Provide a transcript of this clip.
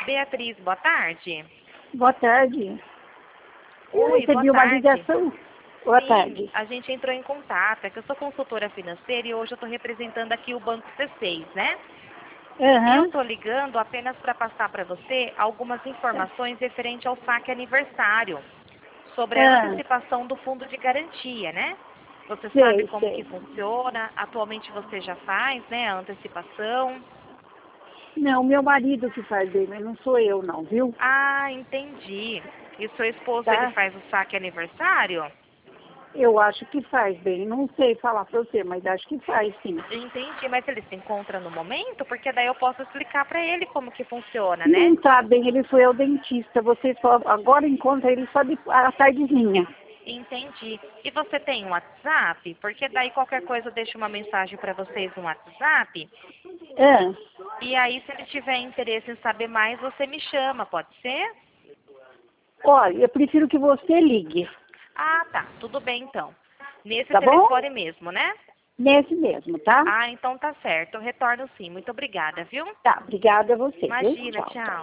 Beatriz, boa tarde. Boa tarde. Eu Oi, recebi boa uma tarde. ligação. Boa Sim, tarde. a gente entrou em contato, é que eu sou consultora financeira e hoje eu estou representando aqui o Banco C6, né? Eu Aham. estou ligando apenas para passar para você algumas informações referente ao saque aniversário, sobre a Ah, antecipação do fundo de garantia, né? Você sabe sei, como que sei. funciona, atualmente você já faz, né, a antecipação. Não, meu marido que faz bem, mas não sou eu não, viu? Ah, entendi. E o seu esposo, ele Tá? faz o saque aniversário? Eu acho que faz bem. Não sei falar pra você, mas acho que faz sim. Entendi, mas ele se encontra no momento? Porque daí eu posso explicar para ele como que funciona, né? Não tá bem, ele foi ao dentista. Você só agora encontra ele só à tardezinha. Entendi. E você tem um WhatsApp? Porque daí qualquer coisa eu deixo uma mensagem para vocês no WhatsApp. Ah, E aí, se ele tiver interesse em saber mais, você me chama, pode ser? olha, eu prefiro que você ligue, Ah, tá. Tudo bem, então. Nesse tá bom? telefone mesmo, né? Nesse mesmo, tá? Ah, então tá certo. Eu retorno sim. Muito obrigada, viu? Tá, obrigada a você, viu? Imagina, Tchau, tchau. tchau.